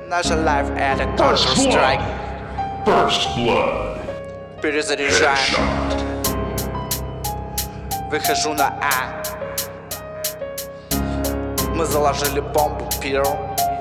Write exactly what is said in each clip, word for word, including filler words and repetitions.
Наша лайф это Counter-Strike. First blood. Перезаряжаем. Выхожу на А. Мы заложили бомбу первым.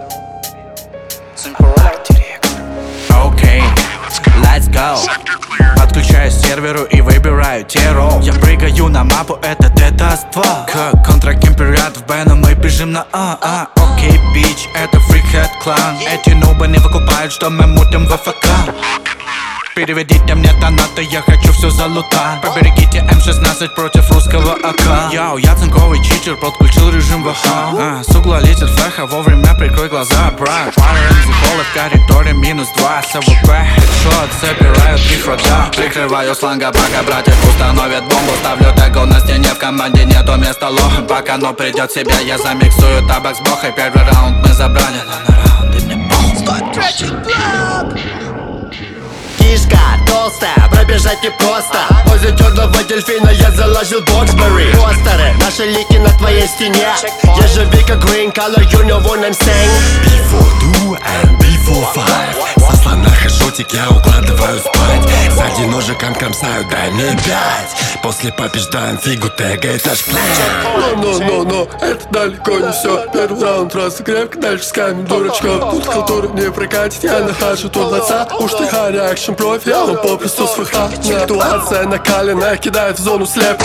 Окей, let's go. Подключаюсь к серверу и выбираю террор. Я прыгаю на мапу, это Т-два. К контракемпериатов Бена мы бежим на А. А, окей, бич, это фрикхед клан. Эти нубы не выкупают, что мы мутим в ФК. Переведите мне донаты, я хочу все залутать. Поберегите эм шестнадцать против русского АК. Яу, я цинковый читер, подключил режим ВХ. а, С угла летит флеха, вовремя прикрой глаза, брат. Файрензи холы в коридоре, минус два. СВП, хедшот, собираю три фрага. Прикрываю сланга, пока братьев установят бомбу. Ставлю тегл на стене, в команде нету места лох. Пока оно придет в себя, я замиксую табак с бохой. Первый раунд мы забрали, но на раунды мне похуй. Кишка толстая, пробежать не просто. Возле черного дельфина я заложил Боксбери. Постеры, наши лики на твоей стене. Ежевика, green color, you know what I'm saying. би фор два and би фор пять. Со слона хожотик я укладываю спать. Сзади ножиком кромсаю, дай мне пять. После побеждаем фигу, тега, это ж план. Но-но-но-но, это далеко не все. Первый раунд разогревка, дальше с камень дурачков. Тут халтура не прокатит, я нахожу тут отца. Уж ты реакшн профи, а он попросту с ФХ. Ситуация накаленная, кидает в зону слеп.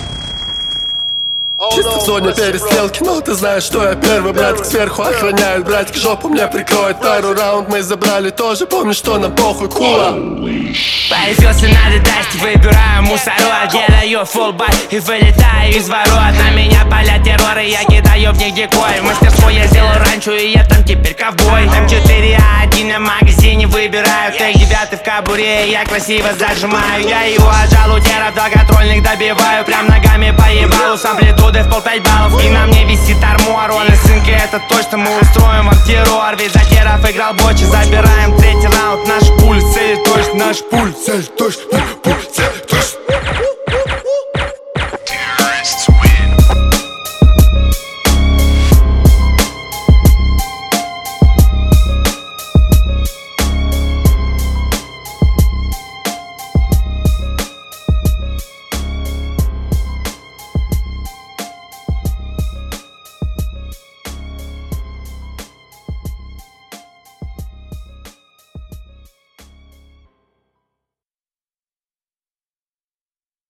Чисто в зоне перестрелки, но ты знаешь, что я первый. Братик сверху охраняет, братик жопу мне прикроет. Второй раунд мы забрали тоже, помни, что нам похуй, кула. Появился надо дасть, выбираю мусорок. Делаю фулбат и вылетаю из ворот. На меня палят терроры, я кидаю в них дикой. В мастерской я сделал ранчо, и я там теперь ковбой. эм четыре а один на магазине выбираю. Тег девятый в кобуре, я красиво зажимаю. Я его отжал у теров, до контрольных добиваю. Прям ногами поебалу, с амплитудой в пол пять баллов. И на мне висит армор, он из цинка, это точно мы устроим вам террор. Ведь за теров играл бочи, забираем третий раунд. Наш пульс, цель точно, наш пульс, цель точно.